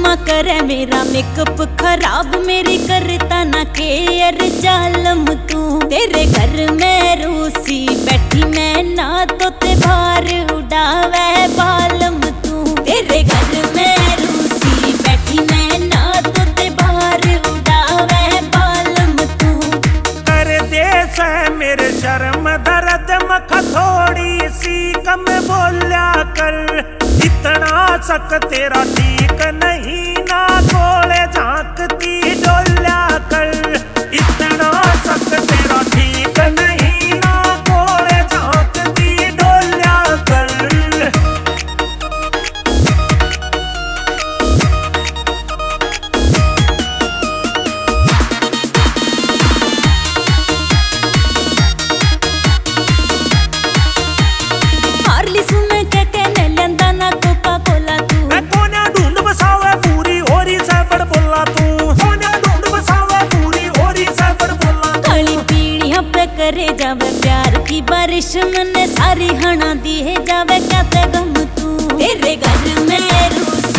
चश्मा करे मेरा मेकअप खराब, मेरी करता ना केयर जालम तू। तेरे घर में रूसी बैठी मैं ना तो ते बाहर उड़ावे बालम तू। तेरे घर में रूसी बैठी मैं ना तो ते बाहर उड़ावे बालम तू। कर दे से मेरे शर्म दर्द मखा थोड़ी सी कम बोल्या कर। इतना सक तेरा ठीक नहीं ना कोले झांकती डोल्या कर। इतना सक तेरा ठीक नहीं ना कोले झांकती डोल्या कर। हारली सुन के कहने लेंदा ना कोका कोला तू। मैं कोन्या ढूंढ बसावे पूरी होरी सैफड़ बोला तू। कोन्या ढूंढ बसावे पूरी होरी सैफड़ बोला तू। काली पीढ़ियां पे करे जावे प्यार की बारिश, मैंने सारी हना दी है जावे क्या ते गम तू। तेरे घर में रूसी